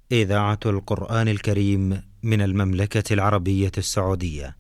إذاعة القرآن الكريم من المملكة العربية السعودية.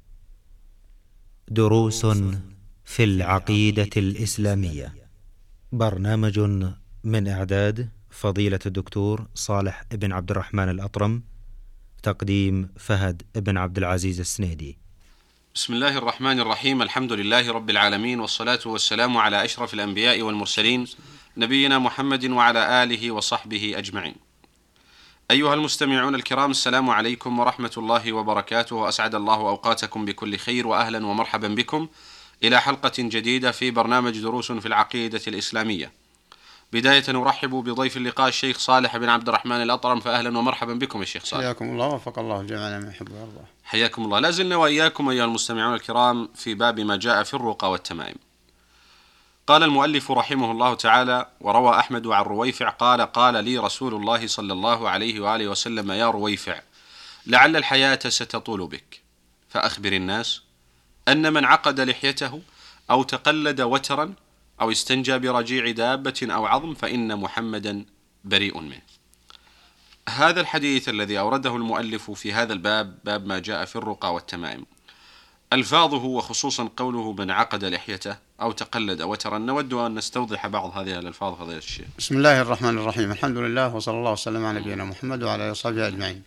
دروس في العقيدة الإسلامية. برنامج من إعداد فضيلة الدكتور صالح بن عبد الرحمن الأطرم. تقديم فهد بن عبد العزيز السنيدي. بسم الله الرحمن الرحيم. الحمد لله رب العالمين، والصلاة والسلام على أشرف الأنبياء والمرسلين، نبينا محمد وعلى آله وصحبه أجمعين. أيها المستمعون الكرام، السلام عليكم ورحمة الله وبركاته، وأسعد الله أوقاتكم بكل خير، وأهلا ومرحبا بكم إلى حلقة جديدة في برنامج دروس في العقيدة الإسلامية. بداية نرحب بضيف اللقاء الشيخ صالح بن عبد الرحمن الأطرم، فأهلا ومرحبا بكم يا شيخ صالح. حياكم الله وفق الله جميعا ما يحب ويرضى. حياكم الله. لازلنا وإياكم أيها المستمعون الكرام في باب ما جاء في الرقى والتمائم. قال المؤلف رحمه الله تعالى: وروى أحمد عن رويفع قال: قال لي رسول الله صلى الله عليه وآله وسلم: يا رويفع، لعل الحياة ستطول بك، فأخبر الناس أن من عقد لحيته أو تقلد وترا أو استنجى برجيع دابة أو عظم فإن محمدا بريء منه. هذا الحديث الذي أورده المؤلف في هذا الباب، باب ما جاء في الرقى والتمائم، ألفاظه وخصوصا قوله من عقد لحيته أو تقلد وترا، نود أن نستوضح بعض هذه الألفاظ فضيلة الشيخ. بسم الله الرحمن الرحيم. الحمد لله وصلى الله وسلم على نبينا محمد وعلى آله وصحبه أجمعين.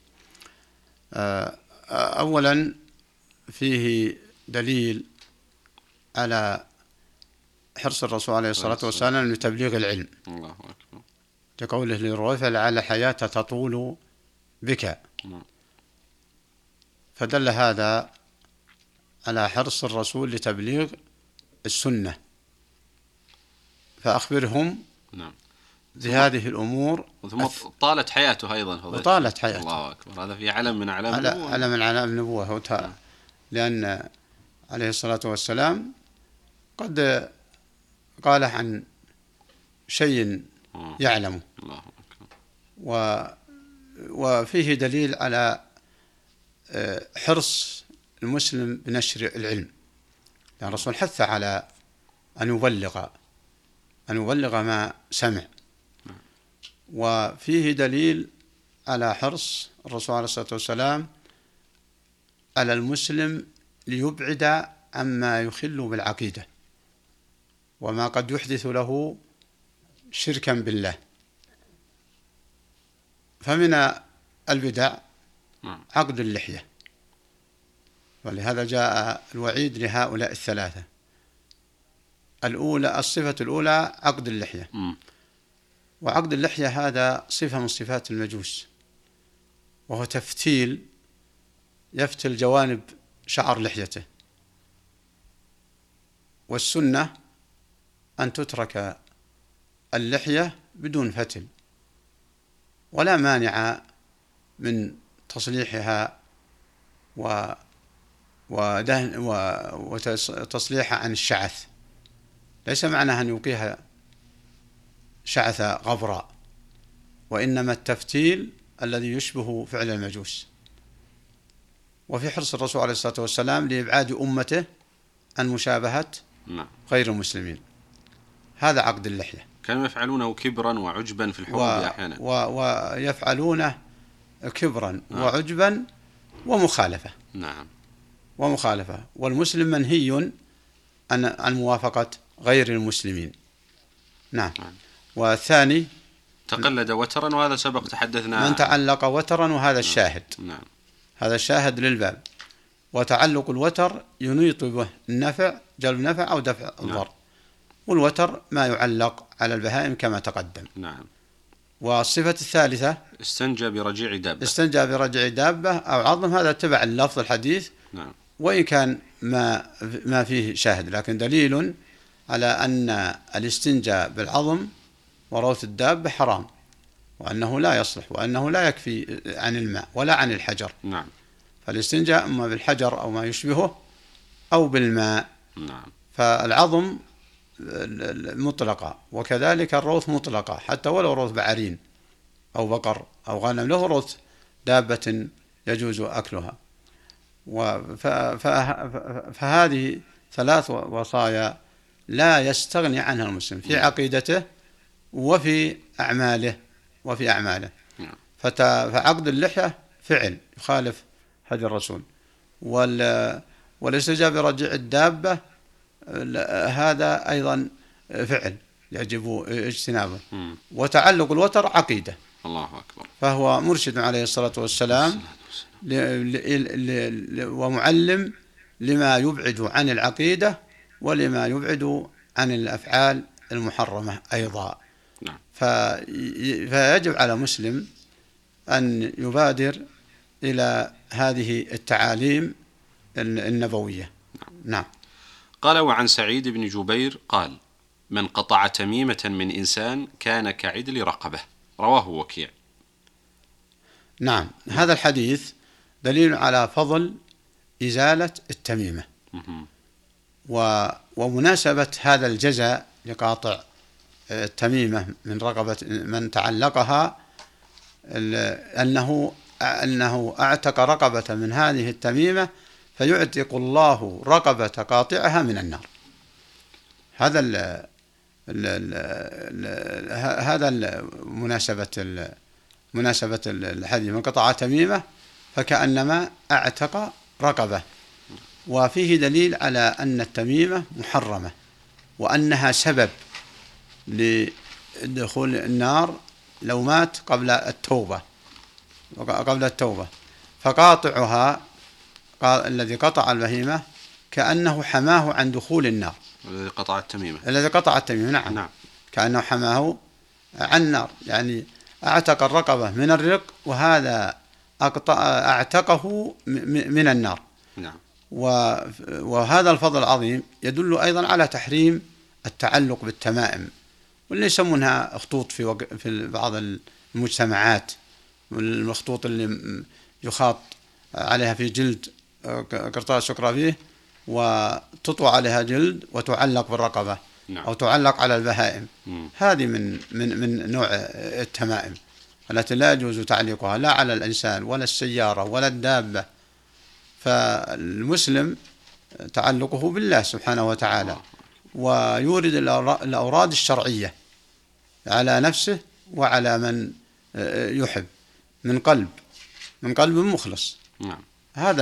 أولا فيه دليل على حرص الرسول عليه الصلاة والسلام لتبليغ العلم. الله أكبر. كقوله للرويفع: لعل الحياة تطول بك. فدل هذا على حرص الرسول لتبليغ السنة، فأخبرهم بهذه الأمور. ثم طالت حياته أيضا. وطالت حياته. الله أكبر. هذا في علم من أعلام النبوة. علم من أعلام النبوة. لأن عليه الصلاة والسلام قد قال عن شيء يعلمه. الله أكبر. وفيه دليل على حرص المسلم بنشر العلم، يعني الرسول حث على أن يبلغ ما سمع. وفيه دليل على حرص الرسول عليه الصلاة والسلام على المسلم ليبعد عما يخل بالعقيدة وما قد يحدث له شركا بالله. فمن البدع عقد اللحية، ولهذا جاء الوعيد لهؤلاء الثلاثة. الصفة الأولى عقد اللحية. وعقد اللحية هذا صفة من صفات المجوس، وهو تفتيل، يفتل جوانب شعر لحيته. والسنة أن تترك اللحية بدون فتل، ولا مانع من تصليحها وتصليحها عن الشعث. ليس معناها أن يوقيها شعث غبراء، وإنما التفتيل الذي يشبه فعل المجوس. وفي حرص الرسول عليه الصلاة والسلام لإبعاد أمته عن مشابهة غير المسلمين. هذا عقد اللحية. كانوا يفعلونه كبرا وعجبا في الحروب أحيانا، ويفعلونه كبرا وعجبا ومخالفة. ومخالفة. والمسلم منهي عن موافقة غير المسلمين. والثاني تقلد وترا، وهذا سبق تحدثنا من تعلق وترا، وهذا الشاهد. هذا الشاهد للباب. وتعلق الوتر ينيط به النفع، جلب نفع أو دفع الضر. والوتر ما يعلق على البهائم كما تقدم. والصفة الثالثة استنجى برجيع دابة أو عظم. هذا تبع اللفظ الحديث. وإن كان ما فيه شاهد، لكن دليل على أن الاستنجاء بالعظم وروث الدابة حرام، وأنه لا يصلح، وأنه لا يكفي عن الماء ولا عن الحجر. فالاستنجاء إما بالحجر أو ما يشبهه أو بالماء. فالعظم مطلقة، وكذلك الروث مطلقة، حتى ولو روث بعرين أو بقر أو غنم له روث دابة يجوز أكلها. فهذه ثلاث وصايا لا يستغني عنها المسلم في عقيدته وفي أعماله. فعقد اللحية فعل يخالف هدي الرسول، والاستجابة برجع الدابة هذا أيضا فعل يجب اجتنابه. وتعلق الوتر عقيدة. الله أكبر. فهو مرشد عليه الصلاة والسلام ومعلم لما يبعد عن العقيدة ولما يبعد عن الأفعال المحرمة أيضا. فيجب على مسلم أن يبادر إلى هذه التعاليم النبوية. نعم. قال: وعن سعيد بن جبير قال: من قطع تميمة من إنسان كان كعدل رقبة. رواه وكيع. نعم. هذا الحديث دليل على فضل إزالة التميمة ومناسبة هذا الجزاء لقاطع التميمة من رقبة من تعلقها، أنه أعتق رقبة من هذه التميمة فيعتق الله رقبة قاطعها من النار. هذا مناسبة الحديث. من قطع تميمة فكأنما أعتق رقبة. وفيه دليل على أن التميمة محرمة وأنها سبب لدخول النار لو مات قبل التوبة. فقاطعها الذي قطع البهيمة كأنه حماه عن دخول النار. الذي قطع التميمة. نعم. كأنه حماه عن النار، يعني أعتق الرقبة من الرق، وهذا أعتقه من النار. نعم. وهذا الفضل العظيم يدل أيضا على تحريم التعلق بالتمائم، واللي يسمونها خطوط في بعض المجتمعات، الخطوط اللي يخاط عليها في جلد قرطاس شكرا وتطوى عليها جلد وتعلق بالرقبة. نعم. أو تعلق على البهائم. هذه من نوع التمائم التي لا يجوز تعليقها لا على الإنسان ولا السيارة ولا الدابة. فالمسلم تعلقه بالله سبحانه وتعالى، ويورد الأوراد الشرعية على نفسه وعلى من يحب من قلب مخلص. نعم. هذا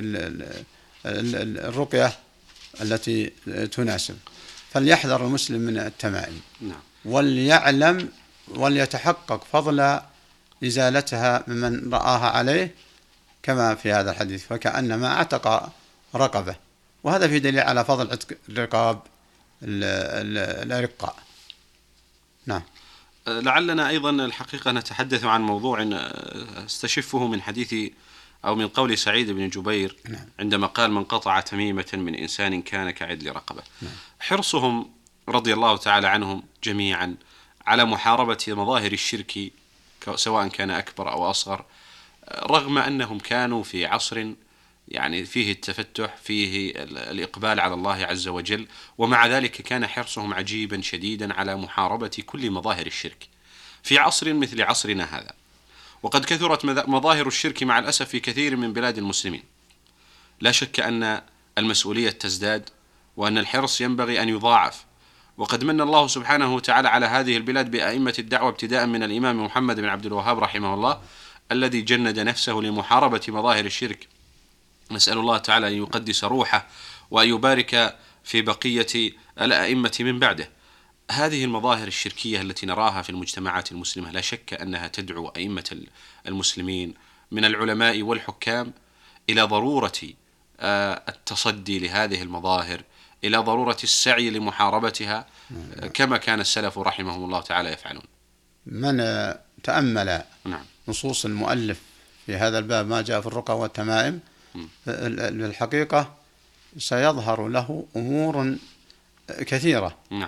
الرقية التي تناسب. فليحذر المسلم من التمائم. نعم. وليعلم وليتحقق فضل إزالتها ممن رآها عليه، كما في هذا الحديث فكأنما اعتق رقبة. وهذا في دليل على فضل عتق رقاب الأرقاء. نعم. لعلنا أيضا الحقيقة نتحدث عن موضوع استشفه من حديث أو من قول سعيد بن جبير. نعم. عندما قال: من قطع تميمة من إنسان كان كعدل رقبة. نعم. حرصهم رضي الله تعالى عنهم جميعا على محاربة مظاهر الشرك سواء كان أكبر أو أصغر، رغم أنهم كانوا في عصر يعني فيه التفتح، فيه الإقبال على الله عز وجل، ومع ذلك كان حرصهم عجيبا شديدا على محاربة كل مظاهر الشرك في عصر مثل عصرنا هذا. وقد كثرت مظاهر الشرك مع الأسف في كثير من بلاد المسلمين. لا شك أن المسؤولية تزداد وأن الحرص ينبغي أن يضاعف. وقد من الله سبحانه وتعالى على هذه البلاد بأئمة الدعوة ابتداء من الإمام محمد بن عبد الوهاب رحمه الله، الذي جند نفسه لمحاربة مظاهر الشرك. نسأل الله تعالى أن يقدس روحه وأن يبارك في بقية الأئمة من بعده. هذه المظاهر الشركية التي نراها في المجتمعات المسلمة لا شك أنها تدعو أئمة المسلمين من العلماء والحكام إلى ضرورة التصدي لهذه المظاهر، إلى ضرورة السعي لمحاربتها كما كان السلف رحمهم الله تعالى يفعلون. من تأمل نصوص المؤلف في هذا الباب ما جاء في الرقى والتمائم بالحقيقة سيظهر له أمور كثيرة. نعم.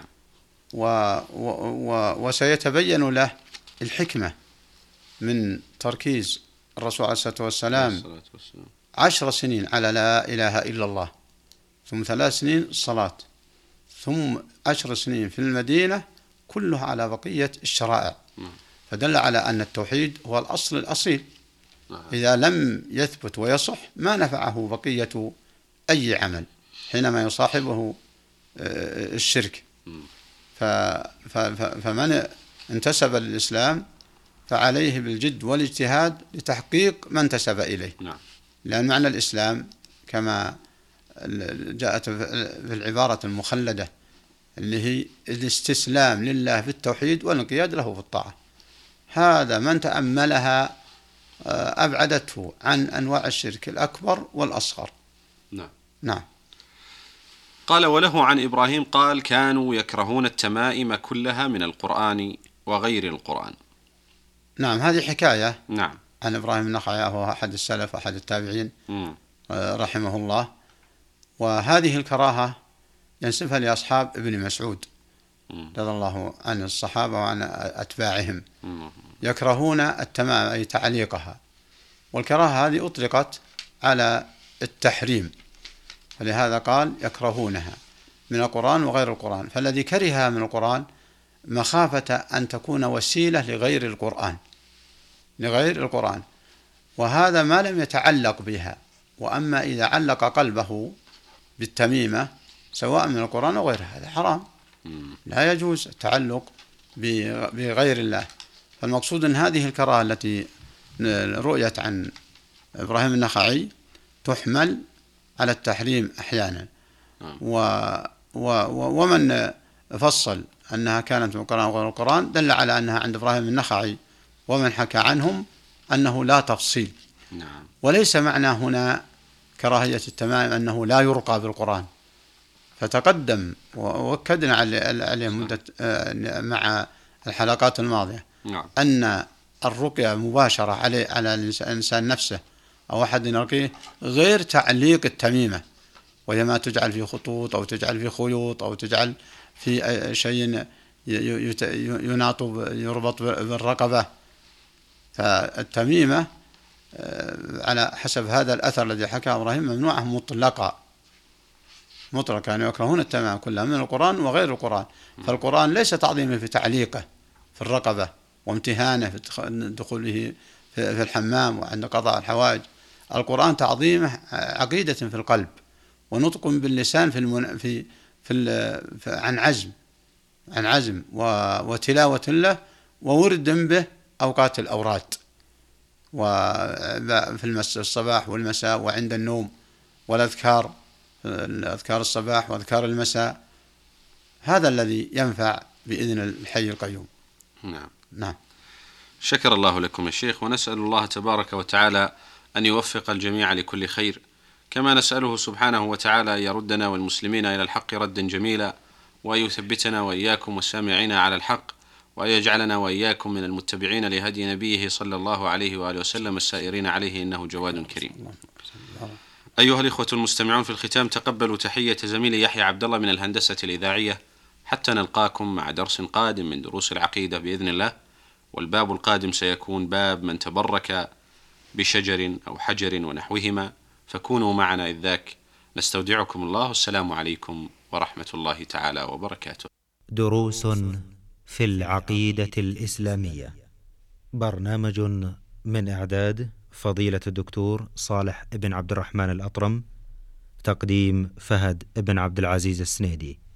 وسيتبين له الحكمة من تركيز الرسول عليه الصلاة والسلام 10 سنين على لا إله إلا الله، ثم 3 سنين صلاة، ثم 10 سنين في المدينة كلها على بقية الشرائع. فدل على أن التوحيد هو الأصل الأصيل. إذا لم يثبت ويصح ما نفعه بقية أي عمل حينما يصاحبه الشرك. فمن انتسب للإسلام فعليه بالجد والاجتهاد لتحقيق ما انتسب إليه. نعم. لأن معنى الإسلام كما جاءت في العبارة المخلدة اللي هي الاستسلام لله في التوحيد والانقياد له في الطاعة، هذا من تأملها أبعدته عن أنواع الشرك الأكبر والأصغر. نعم. نعم. قال: وله عن إبراهيم قال: كانوا يكرهون التمائم كلها من القرآن وغير القرآن. نعم، هذه حكاية. نعم. عن إبراهيم النخعي، وهو أحد السلف أحد التابعين رحمه الله. وهذه الكراهة ينسبها لأصحاب ابن مسعود رضي الله عن الصحابة وعن أتباعهم، يكرهون التمام أي تعليقها، والكراهة هذه أطلقت على التحريم، فلهذا قال يكرهونها من القرآن وغير القرآن. فالذي كرهها من القرآن مخافة أن تكون وسيلة لغير القرآن، وهذا ما لم يتعلق بها. وأما إذا علق قلبه بالتميمة سواء من القرآن أو غيره هذا حرام، لا يجوز التعلق بغير الله. فالمقصود أن هذه الكراهة التي رؤيت عن إبراهيم النخعي تحمل على التحريم أحيانا، ومن فصل أنها كانت من القرآن وغير القرآن دل على أنها عند إبراهيم النخعي ومن حكى عنهم أنه لا تفصيل. وليس معنى هنا كراهية التمائم أنه لا يرقى بالقرآن، فتقدم وأكدنا عليه مدة مع الحلقات الماضية أن الرقية مباشرة على الإنسان نفسه أو أحد يرقيه غير تعليق التميمة، وهي ما تجعل في خطوط أو تجعل في خيوط أو تجعل في شيء يربط بالرقبة. فالتميمة على حسب هذا الأثر الذي حكى إبراهيم ممنوعة مطلقا، يعني يكرهون التمام كلها من القرآن وغير القرآن. فالقرآن ليس تعظيمه في تعليقه في الرقبة وامتهانه في دخوله في الحمام وعند قضاء الحوائج. القرآن تعظيمه عقيدة في القلب ونطق باللسان عن عزم وتلاوة له وورد به أوقات الأوراد، وفي الصباح والمساء وعند النوم، والأذكار الصباح وأذكار المساء. هذا الذي ينفع بإذن الحي القيوم. نعم. شكر الله لكم يا شيخ، ونسأل الله تبارك وتعالى أن يوفق الجميع لكل خير، كما نسأله سبحانه وتعالى أن يردنا والمسلمين إلى الحق ردا جميلا، وأن يثبتنا وإياكم والسامعين على الحق، وأن يجعلنا وإياكم من المتبعين لهدي نبيه صلى الله عليه وآله وسلم السائرين عليه، إنه جواد كريم. أيها الإخوة المستمعون، في الختام تقبلوا تحية زميلي يحيى عبد الله من الهندسة الإذاعية، حتى نلقاكم مع درس قادم من دروس العقيدة بإذن الله. والباب القادم سيكون باب من تبرك بشجر أو حجر ونحوهما، فكونوا معنا إذ ذاك. نستودعكم الله، والسلام عليكم ورحمة الله تعالى وبركاته. دروس في العقيدة الإسلامية، برنامج من إعداد فضيلة الدكتور صالح بن عبد الرحمن الأطرم، تقديم فهد بن عبد العزيز السنيدي.